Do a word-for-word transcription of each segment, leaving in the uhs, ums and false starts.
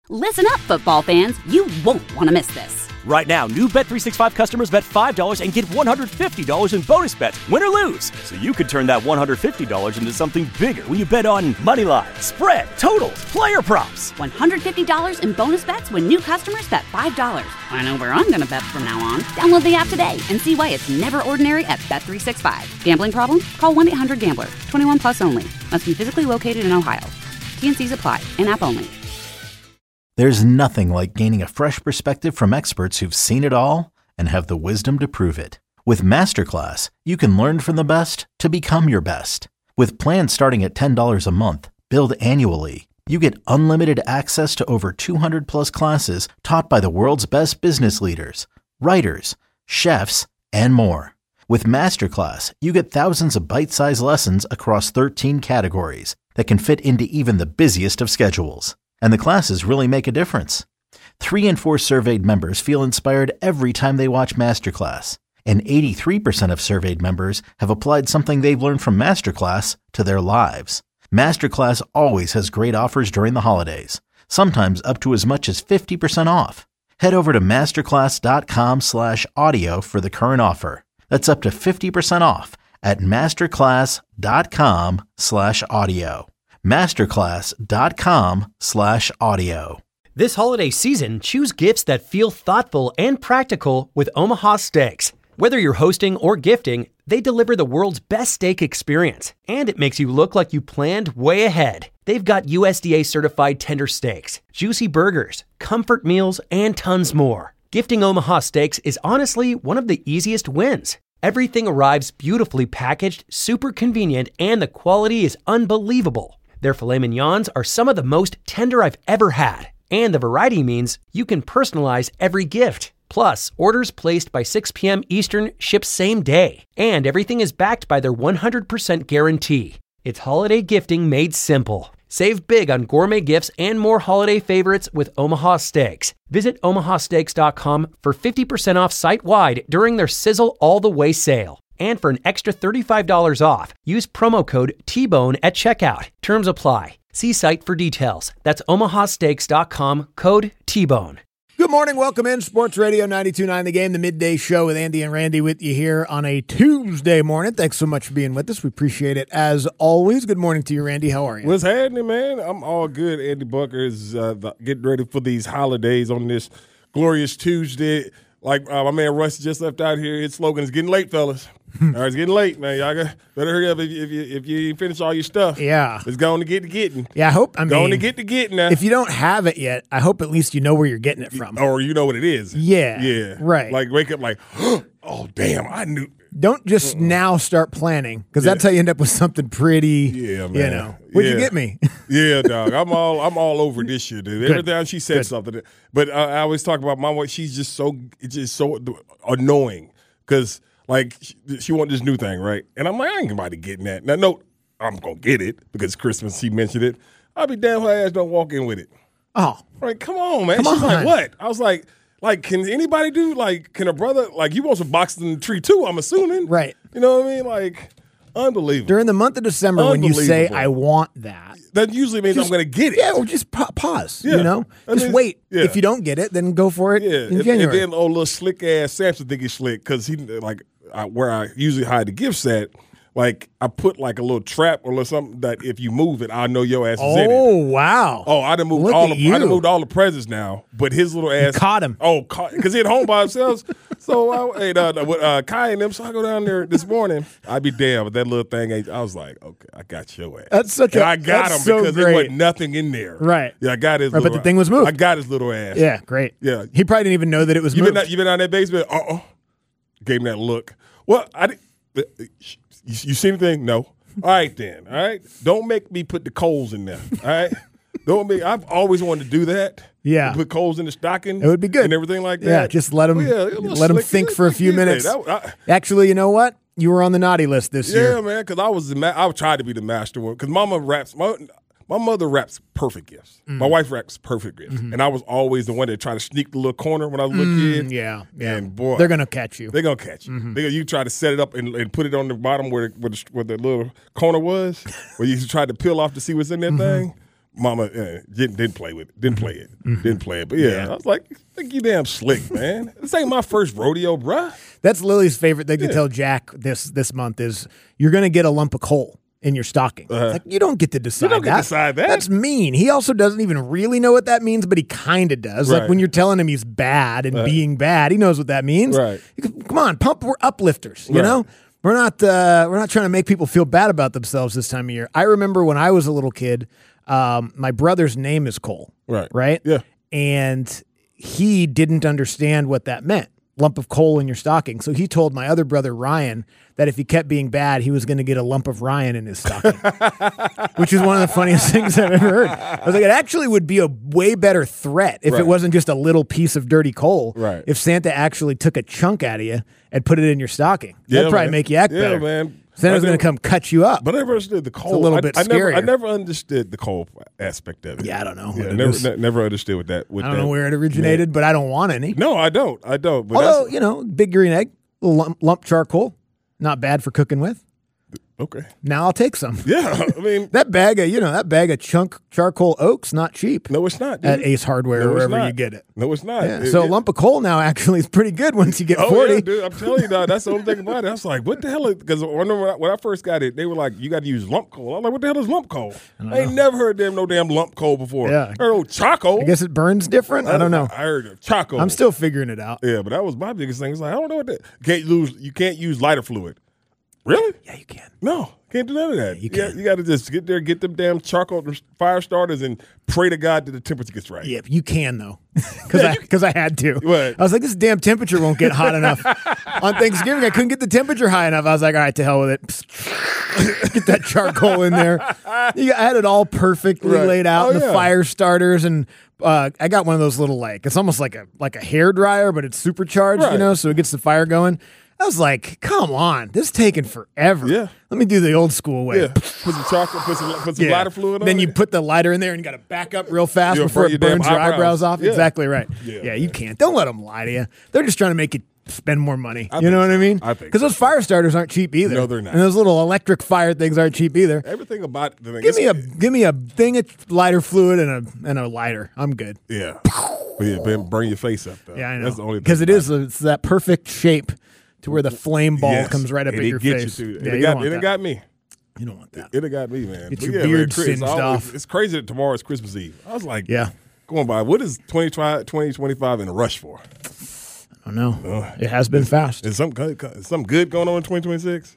Listen up, football fans. You won't want to miss this. Right now, new Bet three sixty-five customers bet five dollars and get one hundred fifty dollars in bonus bets, win or lose. So you could turn that one hundred fifty dollars into something bigger when you bet on money line, spread, totals, player props. one hundred fifty dollars in bonus bets when new customers bet five dollars. I know where I'm going to bet from now on. Download the app today and see why it's never ordinary at Bet three sixty-five. Gambling problem? Call one eight hundred gambler. twenty-one plus only. Must be physically located in Ohio. T N Cs apply. In-app only. There's nothing like gaining a fresh perspective from experts who've seen it all and have the wisdom to prove it. With Masterclass, you can learn from the best to become your best. With plans starting at ten dollars a month, billed annually, you get unlimited access to over two hundred plus classes taught by the world's best business leaders, writers, chefs, and more. With Masterclass, you get thousands of bite-sized lessons across thirteen categories that can fit into even the busiest of schedules. And the classes really make a difference. Three in four surveyed members feel inspired every time they watch Masterclass. And eighty-three percent of surveyed members have applied something they've learned from Masterclass to their lives. Masterclass always has great offers during the holidays, sometimes up to as much as fifty percent off. Head over to masterclass.com slash audio for the current offer. That's up to fifty percent off at masterclass.com slash audio. masterclass.com slash audio. This holiday season, choose gifts that feel thoughtful and practical with Omaha Steaks. Whether you're hosting or gifting, they deliver the world's best steak experience, and it makes you look like you planned way ahead. They've got U S D A-certified tender steaks, juicy burgers, comfort meals, and tons more. Gifting Omaha Steaks is honestly one of the easiest wins. Everything arrives beautifully packaged, super convenient, and the quality is unbelievable. Their filet mignons are some of the most tender I've ever had, and the variety means you can personalize every gift. Plus, orders placed by six p.m. Eastern ship same day, and everything is backed by their one hundred percent guarantee. It's holiday gifting made simple. Save big on gourmet gifts and more holiday favorites with Omaha Steaks. Visit omaha steaks dot com for fifty percent off site-wide during their Sizzle All the Way sale. And for an extra thirty-five dollars off, use promo code T Bone at checkout. Terms apply. See site for details. That's omaha steaks dot com, code T Bone. Good morning. Welcome in. Sports Radio ninety-two point nine The Game, the midday show with Andy and Randy with you here on a Tuesday morning. Thanks so much for being with us. We appreciate it as always. Good morning to you, Randy. How are you? What's happening, man? I'm all good. Andy Bucker is uh, getting ready for these holidays on this glorious Tuesday. Like uh, my man Russ just left out here, his slogan is "Getting late, fellas." All right, it's getting late, man. Y'all got, better hurry up if you, if you if you finish all your stuff. Yeah, it's going to get to getting. Yeah, I hope. I mean, going to get to getting now. If you don't have it yet, I hope at least you know where you're getting it from, or you know what it is. Yeah, yeah, right. Like wake up, like, oh damn, I knew. Don't just uh-uh. now start planning, because yeah. that's how you end up with something pretty. Yeah, man. You know, what'd yeah. you get me? Yeah, dog. I'm all I'm all over this shit, dude. Every Good. time she said Good. something, but uh, I always talk about my wife. She's just so it's just so annoying because. Like, she, she want this new thing, right? And I'm like, I ain't nobody getting that. Now, no, I'm going to get it because Christmas, she mentioned it. I'll be damn her ass don't walk in with it. Oh. Like, come on, man. Come She's on. like, what? I was like, like, can anybody do, like, can a brother, like, you want some boxes in the tree too, I'm assuming. Right. You know what I mean? Like, unbelievable. During the month of December when you say, I want that. That usually means just, I'm going to get it. Yeah, or just pa- pause, yeah. you know? I Just mean, wait. yeah. If you don't get it, then go for it yeah. in and, January. And then old little slick-ass Samson think he's slick because he, like, I, where I usually hide the gifts at, like I put like a little trap or something that if you move it, I know your ass is oh, in it. Oh wow! Oh, I done moved Look all at the you. I done moved all the presents now, but his little ass you caught him. Oh, because he at home by himself. So I, hey, uh, with uh, Kai and them, so I go down there this morning. I be damn, but that little thing ain't. I was like, okay, I got your ass. That's such and a. I got him so because great. there wasn't nothing in there. Right. Yeah, I got his. Right, little, but the thing was moved. I got his little ass. Yeah, great. Yeah, he probably didn't even know that it was you moved. Been, you been on that basement? Uh oh. Gave him that look. Well, I did. You, you see anything? No. All right then. All right. Don't make me put the coals in there. All right. Don't make. I've always wanted to do that. Yeah. Put coals in the stocking. It would be good and everything like that. Yeah. Just let them. Well, yeah, let them think for a few minutes. That, I, Actually, you know what? You were on the naughty list this yeah, year. Yeah, man. Because I was. The ma- I tried to be the master one. Because Mama wraps. My, my mother wraps perfect gifts. Mm. My wife wraps perfect gifts. Mm-hmm. And I was always the one that tried to sneak the little corner when I was a little mm, kid. Yeah, yeah. And boy, they're gonna catch you. They're gonna catch you. Mm-hmm. They, you try to set it up and, and put it on the bottom where where the, where the little corner was, where you tried to peel off to see what's in that mm-hmm. thing. Mama uh, didn't didn't play with it. Didn't play it. Mm-hmm. Didn't play it. But yeah, yeah. I was like, think you damn slick, man. This ain't my first rodeo, bruh. That's Lily's favorite thing yeah. to tell Jack this this month is you're going to get a lump of coal in your stocking. Uh-huh. Like, you don't get to decide you don't that. Get to decide that. That's mean. He also doesn't even really know what that means, but he kind of does. Right. Like when you're telling him he's bad and uh-huh. being bad, he knows what that means. Right. Can, come on, pump. We're uplifters, you right. know? We're not uh, we're not trying to make people feel bad about themselves this time of year. I remember when I was a little kid, um, my brother's name is Cole. Right. Right? Yeah. And he didn't understand what that meant. Lump of coal in your stocking. So he told my other brother, Ryan, that if he kept being bad, he was going to get a lump of Ryan in his stocking, which is one of the funniest things I've ever heard. I was like, it actually would be a way better threat if right. it wasn't just a little piece of dirty coal. Right. If Santa actually took a chunk out of you and put it in your stocking. That'd yeah, probably man. make you act yeah, better. man. Santa's going to come cut you up. But I never understood the coal. It's a little I, bit I never, scarier. I never understood the coal aspect of it. Yeah, I don't know. Yeah, never, ne- never understood what that. What I don't that know where it originated, meant. but I don't want any. No, I don't. I don't. But Although, that's, you know, big green egg, little lump, lump charcoal, not bad for cooking with. Okay. Now I'll take some. Yeah, I mean that bag of you know that bag of chunk charcoal oak's not cheap. No, it's not. Dude. At Ace Hardware no, or wherever not. you get it. No, it's not. Yeah. It, so it, a lump of coal now actually is pretty good once you get oh, forty. Yeah, dude, I'm telling you, dog, that's the only thing about it. I was like, what the hell? Because when, when I first got it, they were like, you got to use lump coal. I'm like, what the hell is lump coal? I, I ain't never heard them no damn lump coal before. Yeah, I heard no charcoal. I guess it burns different. I, I don't know. I heard of charcoal. I'm still figuring it out. Yeah, but that was my biggest thing. It's like I don't know what that. Can't lose. You can't use lighter fluid. Really? Yeah, you can. No, can't do none of that. Yeah, you can. can. You got to just get there, get them damn charcoal fire starters, and pray to God that the temperature gets right. Yeah, you can though, because yeah, I because I had to. What? I was like, this damn temperature won't get hot enough on Thanksgiving. I couldn't get the temperature high enough. I was like, all right, to hell with it. Get that charcoal in there. I had it all perfectly right. laid out. Oh, and the yeah. fire starters and. Uh, I got one of those little like it's almost like a like a hair dryer, but it's supercharged, right. you know, so it gets the fire going. I was like, come on, this is taking forever. Yeah. Let me do the old school way. Yeah. Put some chocolate, put some, put some yeah. lighter fluid on Then it. you put the lighter in there and you got to back up real fast You'll before burn it your burns damn your eyebrows, eyebrows off. Yeah. Exactly right. Yeah, yeah man. you can't. Don't let them lie to you. They're just trying to make you spend more money. I you know think what so. I mean? I think Because so. those fire starters aren't cheap either. No, they're not. And those little electric fire things aren't cheap either. Everything about the thing. Give me a give me a thing of lighter fluid and a and a lighter. I'm good. Yeah. But yeah, but burn your face up though. Yeah, I know. That's the only thing. Because it is a, it's that perfect shape to where the flame ball yes. comes right up and at it your get face. You too. Yeah, it you got, don't want it that. got me. You don't want that. It, it got me, man. Get But your yeah, beard man, Chris, singed it's always, off. It's crazy that tomorrow is Christmas Eve. I was like, Yeah. going by. What is twenty twenty-five in a rush for? I don't know. It has been fast. Is something, is something good going on in twenty twenty-six?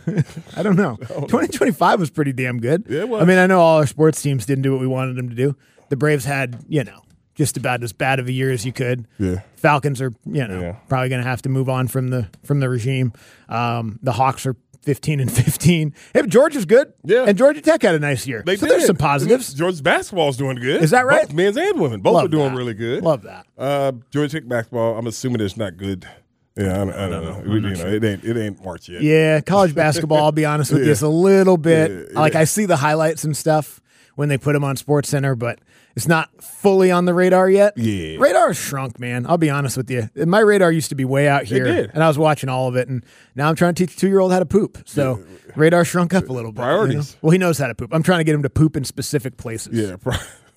I don't know. twenty twenty-five was pretty damn good. Yeah, it was. I mean, I know all our sports teams didn't do what we wanted them to do. The Braves had, you know, just about as bad of a year as you could. Yeah. Falcons are, you know, Yeah. probably going to have to move on from the from the regime. Um, the Hawks are fifteen and fifteen. Hey, but Georgia's good. Yeah. And Georgia Tech had a nice year. They so did. there's some positives. Georgia's basketball's doing good. Is that right? Both men's and women. Both Love are doing that. really good. Love that. Uh, Georgia Tech basketball, I'm assuming it's not good. Yeah, I don't, I don't know. We, you know, it ain't it ain't March yet. Yeah, college basketball, I'll be honest with you, Yeah. it's a little bit, Yeah, like yeah. I see the highlights and stuff when they put them on SportsCenter, but it's not fully on the radar yet. Yeah. Radar has shrunk, man. I'll be honest with you. My radar used to be way out here, did. and I was watching all of it, and now I'm trying to teach a two-year-old how to poop. So radar shrunk up a little bit. you know? Priorities. Well, he knows how to poop. I'm trying to get him to poop in specific places. Yeah, pri-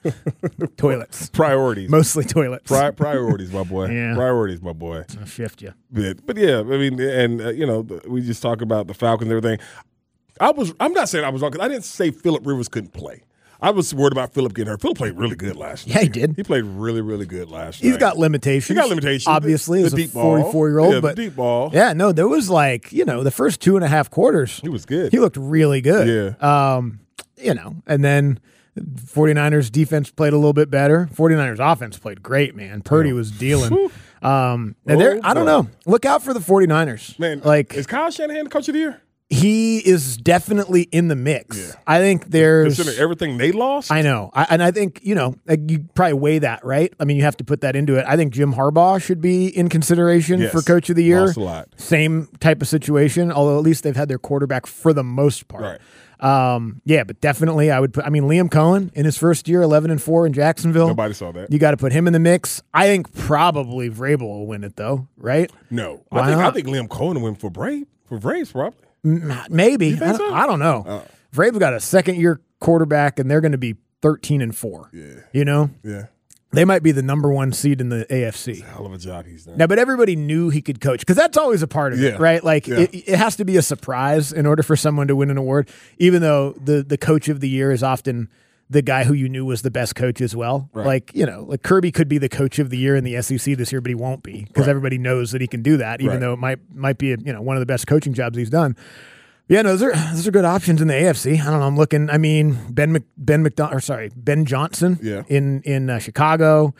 Toilets. priorities. Mostly toilets. Pri- priorities, my boy. Yeah. Priorities, my boy. I'll shift you. But, but yeah, I mean, and uh, you know, we just talk about the Falcons and everything. I was, I'm not saying I was wrong because I didn't say Phillip Rivers couldn't play. I was worried about Phillip getting hurt. Phillip played really good last night. Yeah, he did. He played really, really good last night. He's got limitations. He got limitations. Obviously, The- as the a deep ball. forty-four-year-old. Yeah, the but deep ball. Yeah, no, there was like, you know, the first two and a half quarters. He was good. He looked really good. Yeah. Um, you know, and then 49ers defense played a little bit better. 49ers offense played great, man. Purdy Yeah. was dealing. Um, and Oh, they're, I don't boy. know. Look out for the 49ers. Man, like is Kyle Shanahan the coach of the year? he is definitely in the mix. Yeah. I think there's Considering everything they lost? I know. I, and I think, you know, like you probably weigh that, right? I mean, you have to put that into it. I think Jim Harbaugh should be in consideration Yes. for Coach of the Year. Lost a lot. Same type of situation, although at least they've had their quarterback for the most part. Right. Um, yeah, but definitely I would put, I mean, Liam Cohen in his first year, eleven and four in Jacksonville. Nobody saw that. You got to put him in the mix. I think probably Vrabel will win it, though, right? No. Why I think not? I think Liam Cohen will win for Brave. For Braves, probably. M- Maybe. You think I, don't, so? I don't know. Oh. Vrabel's got a second year quarterback, and they're going to be thirteen and four. Yeah. You know? Yeah. They might be the number one seed in the A F C. Hell of a job he's done. Now, but everybody knew he could coach because that's always a part of Yeah. it, right? Like Yeah. it, it has to be a surprise in order for someone to win an award, even though the, the coach of the year is often the guy who you knew was the best coach as well. Right. Like, you know, like Kirby could be the coach of the year in the S E C this year, but he won't be because Right. everybody knows that he can do that, even Right. though it might might be, you know, one of the best coaching jobs he's done. Yeah, no, those are those are good options in the A F C. I don't know. I'm looking. I mean, Ben Mc, Ben McDonald, or sorry, Ben Johnson. Yeah. in in uh, Chicago.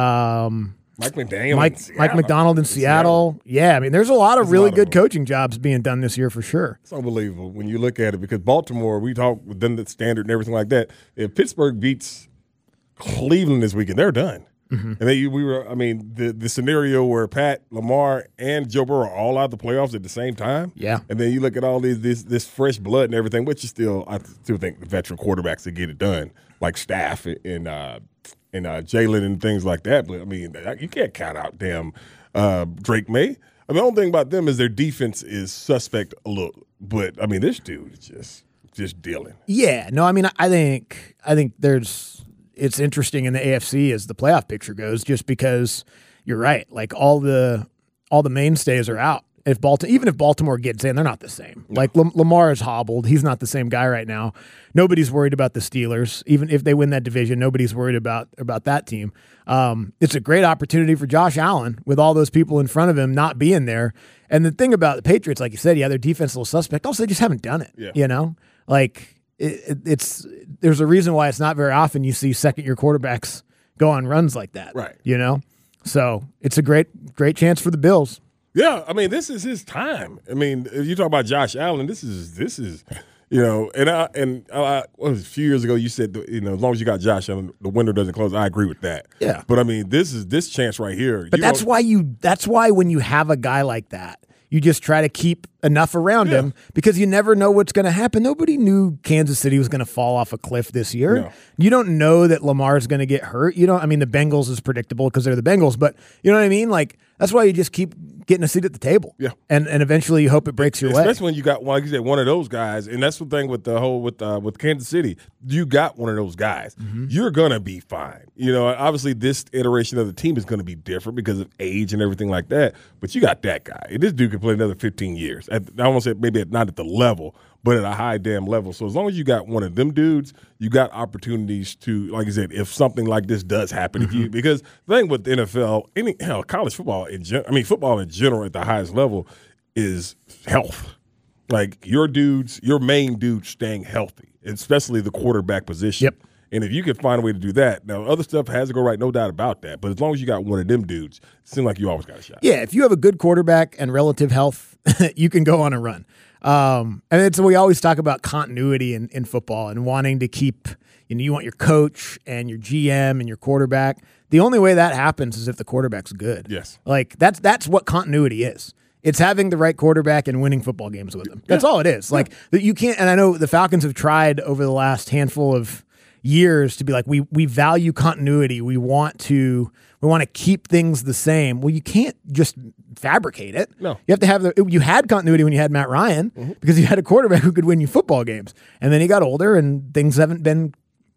Um, Mike McDaniel. Mike in Mike Seattle. McDonald in Seattle. Yeah, I mean, there's a lot of There's a really lot of good them. coaching jobs being done this year for sure. It's unbelievable when you look at it because Baltimore, we talk with them the standard and everything like that. If Pittsburgh beats Cleveland this weekend, they're done. Mm-hmm. And they, we were, I mean, the the scenario where Pat, Lamar, and Joe Burrow are all out of the playoffs at the same time. Yeah. And then you look at all these this this fresh blood and everything, which is still, I still think the veteran quarterbacks to get it done, like Staff and uh, and uh, Jalen and things like that. But I mean, you can't count out damn uh, Drake May. I mean, the only thing about them is their defense is suspect a little, but I mean, this dude is just just dealing. Yeah, no, I mean, I think I think there's it's interesting in the A F C as the playoff picture goes, just because you're right. Like all the all the mainstays are out. If Baltimore, even if Baltimore gets in, they're not the same. No. Like Lam- Lamar is hobbled; he's not the same guy right now. Nobody's worried about the Steelers, even if they win that division. Nobody's worried about about that team. Um, it's a great opportunity for Josh Allen with all those people in front of him not being there. And the thing about the Patriots, like you said, yeah, their defense is a little suspect. Also, they just haven't done it. Yeah. You know, like. It, it's there's a reason why it's not very often you see second year quarterbacks go on runs like that. Right. You know? So it's a great, great chance for the Bills. Yeah, I mean, this is his time. I mean, if you talk about Josh Allen, this is this is, you know, and I and I, what was it, a few years ago you said, you know, as long as you got Josh Allen, the window doesn't close. I agree with that. Yeah. But I mean, this is this chance right here. But you that's don't- why you. That's why when you have a guy like that, you just try to keep enough around Yeah. him because you never know what's going to happen. Nobody knew Kansas City was going to fall off a cliff this year. No. You don't know that Lamar is going to get hurt. You don't. I mean, the Bengals is predictable because they're the Bengals, but you know what I mean. Like that's why you just keep getting a seat at the table. Yeah. and and eventually you hope it breaks your way. Especially when you got, like you said, one of those guys, and that's the thing with the whole with uh, with Kansas City. You got one of those guys, Mm-hmm. you're gonna be fine. You know, obviously this iteration of the team is gonna be different because of age and everything like that. But you got that guy. And this dude can play another fifteen years. At, I won't say maybe at, not at the level, but at a high damn level. So as long as you got one of them dudes, you got opportunities to, like I said, if something like this does happen, if you because the thing with the N F L, any hell, college football in gen, I mean football in general at the highest level is health. Like your dudes, your main dudes staying healthy, especially the quarterback position. Yep. And if you can find a way to do that, now other stuff has to go right, no doubt about that. But as long as you got one of them dudes, it seems like you always got a shot. Yeah, if you have a good quarterback and relative health, you can go on a run. Um, and it's we always talk about continuity in, in football and wanting to keep, you know, you want your coach and your G M and your quarterback. The only way that happens is if the quarterback's good. Yes. Like that's that's what continuity is. It's having the right quarterback and winning football games with them. That's all it is. Like that you can't, and I know the Falcons have tried over the last handful of years to be like, we we value continuity. We want to we want to keep things the same. Well, you can't just fabricate it. No. You have to have the you had continuity when you had Matt Ryan Mm-hmm. because you had a quarterback who could win you football games. And then he got older and things haven't been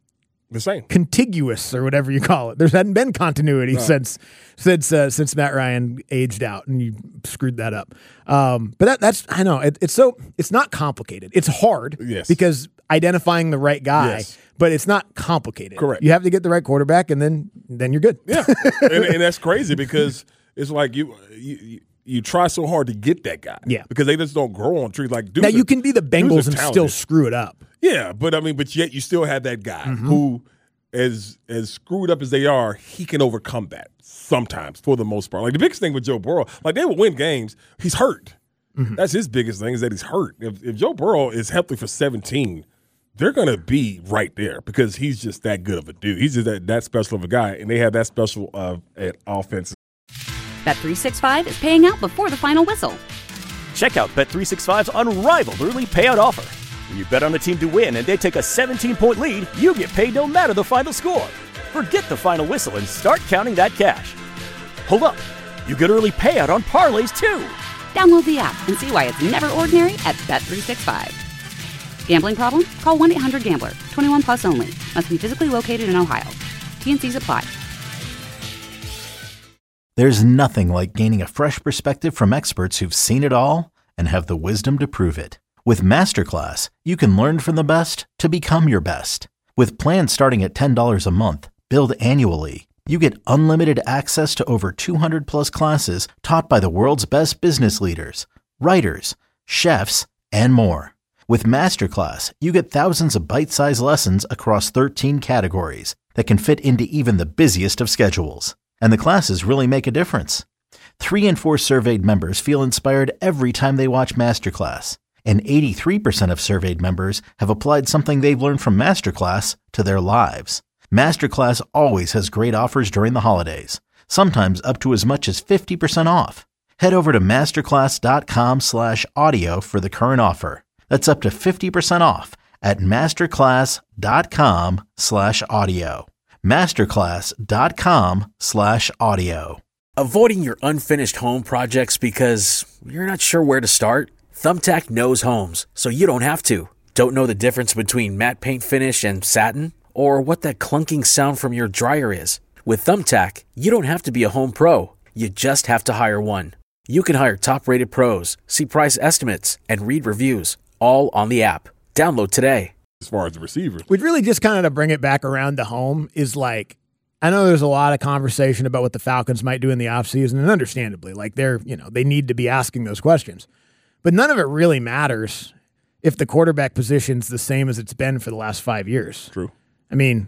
The same. contiguous or whatever you call it. There hadn't been continuity No. since since uh, since Matt Ryan aged out, and you screwed that up. Um, but that, that's I know it, it's so it's not complicated. It's hard, Yes. because identifying the right guy, Yes. but it's not complicated. Correct. You have to get the right quarterback, and then then you're good. Yeah, and, and that's crazy because it's like you, you you try so hard to get that guy. Yeah. because they just don't grow on trees. Like dudes Now are- you can be the dudes Bengals are and still talented. screw it up. Yeah, but I mean, but yet you still have that guy Mm-hmm. who, as as screwed up as they are, he can overcome that sometimes for the most part. Like the biggest thing with Joe Burrow, like they will win games. He's hurt. Mm-hmm. That's his biggest thing is that he's hurt. If, if Joe Burrow is healthy for seventeen, they're gonna be right there because he's just that good of a dude. He's just that, that special of a guy, and they have that special of an offense. Bet three sixty-five is paying out before the final whistle. Check out Bet three sixty-five's unrivaled early payout offer. When you bet on a team to win and they take a seventeen-point lead, you get paid no matter the final score. Forget the final whistle and start counting that cash. Hold up. You get early payout on parlays, too. Download the app and see why it's never ordinary at Bet three sixty-five. Gambling problem? Call one eight hundred gambler. twenty-one plus only. Must be physically located in Ohio. T and C's apply. There's nothing like gaining a fresh perspective from experts who've seen it all and have the wisdom to prove it. With Masterclass, you can learn from the best to become your best. With plans starting at ten dollars a month, billed annually, you get unlimited access to over two hundred plus classes taught by the world's best business leaders, writers, chefs, and more. With Masterclass, you get thousands of bite-sized lessons across thirteen categories that can fit into even the busiest of schedules. And the classes really make a difference. Three in four surveyed members feel inspired every time they watch Masterclass. And eighty-three percent of surveyed members have applied something they've learned from Masterclass to their lives. Masterclass always has great offers during the holidays, sometimes up to as much as fifty percent off. Head over to masterclass.com slash audio for the current offer. That's up to fifty percent off at masterclass.com slash audio. Masterclass.com slash audio. Avoiding your unfinished home projects because you're not sure where to start? Thumbtack knows homes, so you don't have to. Don't know the difference between matte paint finish and satin? Or what that clunking sound from your dryer is? With Thumbtack, you don't have to be a home pro. You just have to hire one. You can hire top-rated pros, see price estimates, and read reviews, all on the app. Download today. As far as the receivers. We'd really just kind of to bring it back around to home is like, I know there's a lot of conversation about what the Falcons might do in the offseason, and understandably, like they're, you know, they need to be asking those questions. But none of it really matters if the quarterback position's the same as it's been for the last five years. True. I mean,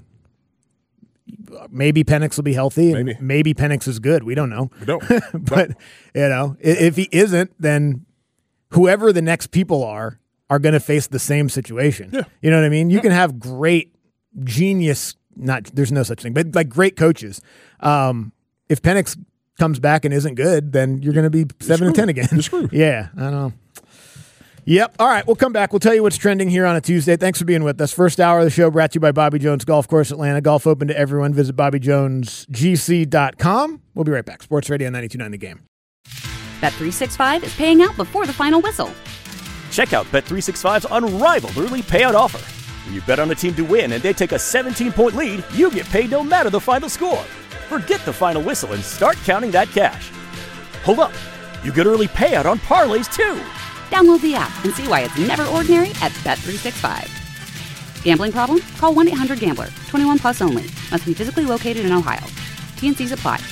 maybe Penix will be healthy. Maybe. And maybe Penix is good. We don't know. We don't. But, you know, if he isn't, then whoever the next people are, are going to face the same situation. Yeah. You know what I mean? You yeah. can have great, genius, not there's no such thing, but like great coaches. Um, if Penix comes back and isn't good, then you're going to be seven and ten again. You're screwed. Yeah, I know. Yep. All right, we'll come back. We'll tell you what's trending here on a Tuesday. Thanks for being with us. First hour of the show brought to you by Bobby Jones Golf Course Atlanta. Golf open to everyone. Visit bobby jones g c dot com. We'll be right back. Sports Radio ninety-two point nine The Game. Bet three sixty-five is paying out before the final whistle. Check out Bet three sixty-five's unrivaled early payout offer. When you bet on a team to win and they take a seventeen-point lead, you get paid no matter the final score. Forget the final whistle and start counting that cash. Hold up. You get early payout on parlays, too. Download the app and see why it's never ordinary at Bet three sixty-five. Gambling problem? Call one eight hundred gambler. twenty-one plus only. Must be physically located in Ohio. T and C's apply.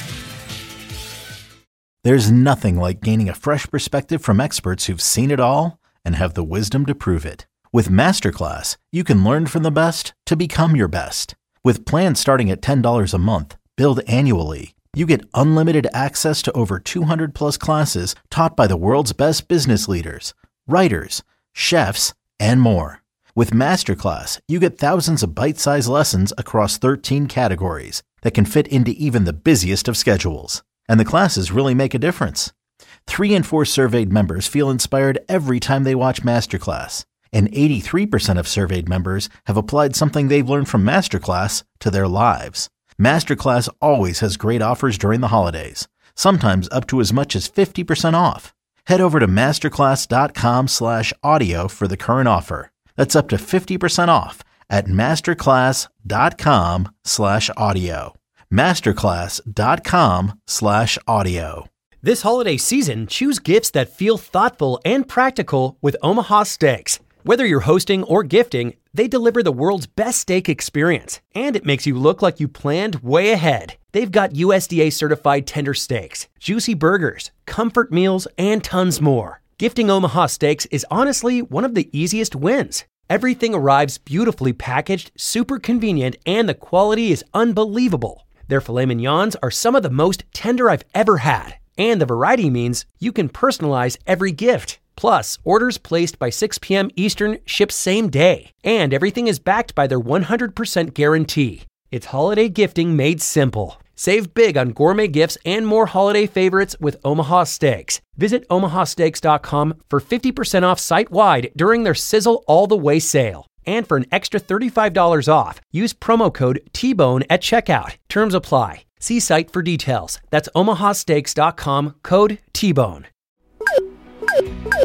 There's nothing like gaining a fresh perspective from experts who've seen it all and have the wisdom to prove it. With Masterclass, you can learn from the best to become your best. With plans starting at ten dollars a month, billed annually, you get unlimited access to over two hundred plus classes taught by the world's best business leaders, writers, chefs, and more. With Masterclass, you get thousands of bite-sized lessons across thirteen categories that can fit into even the busiest of schedules. And the classes really make a difference. Three in four surveyed members feel inspired every time they watch Masterclass. And eighty-three percent of surveyed members have applied something they've learned from Masterclass to their lives. Masterclass always has great offers during the holidays, sometimes up to as much as fifty percent off. Head over to masterclass.com slash audio for the current offer. That's up to fifty percent off at masterclass.com slash audio. Masterclass.com slash audio. This holiday season, choose gifts that feel thoughtful and practical with Omaha Steaks. Whether you're hosting or gifting, they deliver the world's best steak experience, and it makes you look like you planned way ahead. They've got U S D A-certified tender steaks, juicy burgers, comfort meals, and tons more. Gifting Omaha Steaks is honestly one of the easiest wins. Everything arrives beautifully packaged, super convenient, and the quality is unbelievable. Their filet mignons are some of the most tender I've ever had, and the variety means you can personalize every gift. Plus, orders placed by six p.m. Eastern ship same day, and everything is backed by their one hundred percent guarantee. It's holiday gifting made simple. Save big on gourmet gifts and more holiday favorites with Omaha Steaks. Visit omaha steaks dot com for fifty percent off site-wide during their Sizzle All the Way sale. And for an extra thirty-five dollars off, use promo code T bone at checkout. Terms apply. See site for details. That's omaha steaks dot com, code T bone.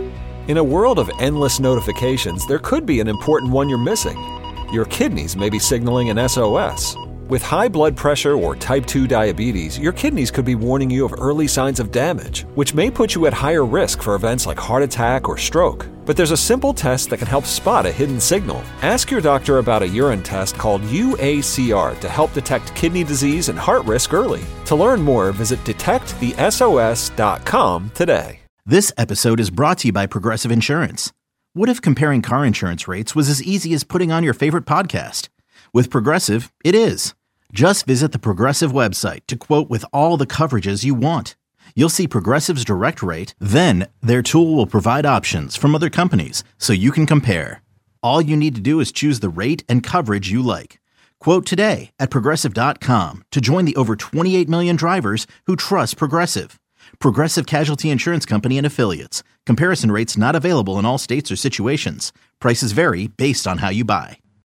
In a world of endless notifications, there could be an important one you're missing. Your kidneys may be signaling an S O S. With high blood pressure or type two diabetes, your kidneys could be warning you of early signs of damage, which may put you at higher risk for events like heart attack or stroke. But there's a simple test that can help spot a hidden signal. Ask your doctor about a urine test called U A C R to help detect kidney disease and heart risk early. To learn more, visit detect the S O S dot com today. This episode is brought to you by Progressive Insurance. What if comparing car insurance rates was as easy as putting on your favorite podcast? With Progressive, it is. Just visit the Progressive website to quote with all the coverages you want. You'll see Progressive's direct rate, then their tool will provide options from other companies so you can compare. All you need to do is choose the rate and coverage you like. Quote today at Progressive dot com to join the over twenty-eight million drivers who trust Progressive. Progressive Casualty Insurance Company and Affiliates. Comparison rates not available in all states or situations. Prices vary based on how you buy.